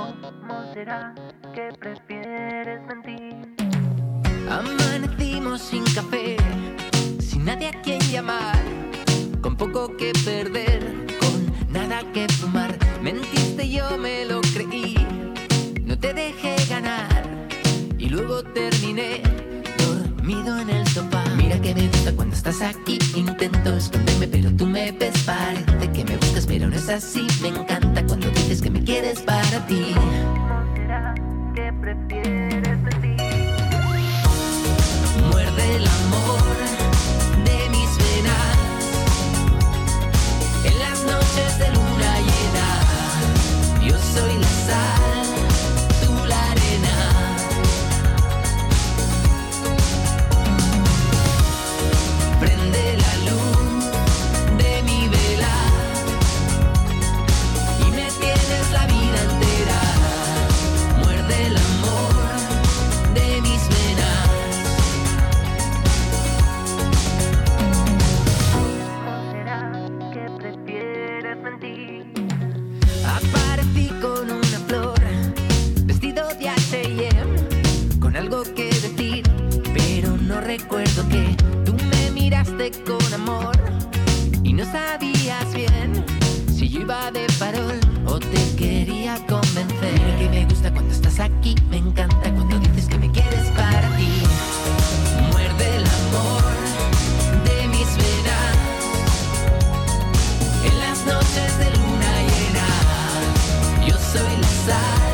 ¿Cómo será que prefieres mentir? Amanecimos sin café, sin nadie a quien llamar, con poco que perder, con nada que fumar. Mentiste, yo me lo creí, no te dejé ganar y luego terminé dormido en el sofá. Mira que me gusta cuando estás aquí, intento esconderme pero tú me ves. Parece que me buscas pero no es así. Me encanta cuando dices que me quieres para ti. ¿Cómo será que prefieres mentir? Muerde el amor de mis venas en las noches de luna llena. Yo soy la sal, tú la arena. Prende la luz de mi vela y me tienes la vida entera. Muerde el amor de mis venas. ¿Cómo será que prefieres mentir? Aparecí con una flor, vestido de H&M, con algo que decir, pero no recuerdo que tú me miraste con amor y no sabías bien si yo iba de farol o te quería convencer. Mira que me gusta cuando estás aquí, me encanta cuando dices que me quieres para ti. Muerde el amor de mis venas en las noches de luna llena. Yo soy la sal.